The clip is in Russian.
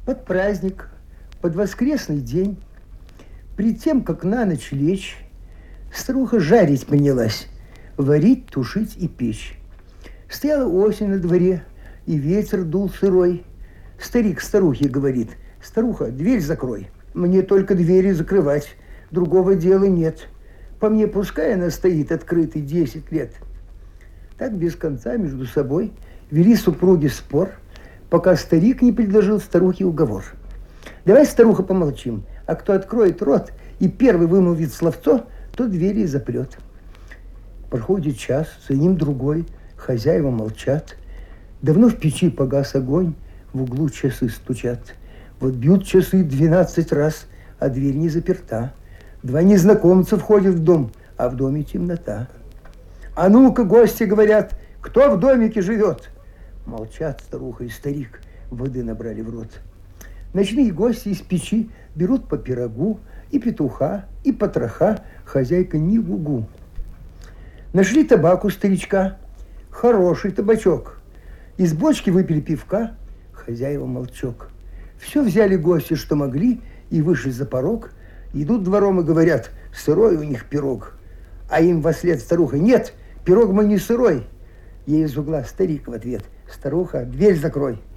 Под праздник, под воскресный день, пред тем, как на ночь лечь, старуха жарить принялась, варить, тушить и печь. Стояла осень на дворе, и ветер дул сырой. Старик старухе говорит: старуха, дверь закрой. Мне только двери закрывать, другого дела нет. По мне пускай она стоит открытой 10 лет. Так без конца между собой вели супруги спор, пока старик не предложил старухе уговор. Давай, старуха, помолчим, а кто откроет рот и первый вымолвит словцо, то двери и запрет. Проходит час, за ним другой, хозяева молчат. Давно в печи погас огонь, в углу часы стучат. Вот бьют часы 12 раз, а дверь не заперта. Два незнакомца входят в дом, а в доме темнота. А ну-ка, гости, говорят, кто в домике живет? Молчат старуха и старик, воды набрали в рот. Ночные гости из печи берут по пирогу, и петуха, и потроха, хозяйка ни гугу. Нашли табак у старичка, хороший табачок. Из бочки выпили пивка, хозяева молчок. Все взяли гости, что могли, и вышли за порог. Идут двором и говорят: сырой у них пирог. А им вослед старуха: нет, пирог мой не сырой. Ей из угла старик в ответ: старуха, дверь закрой.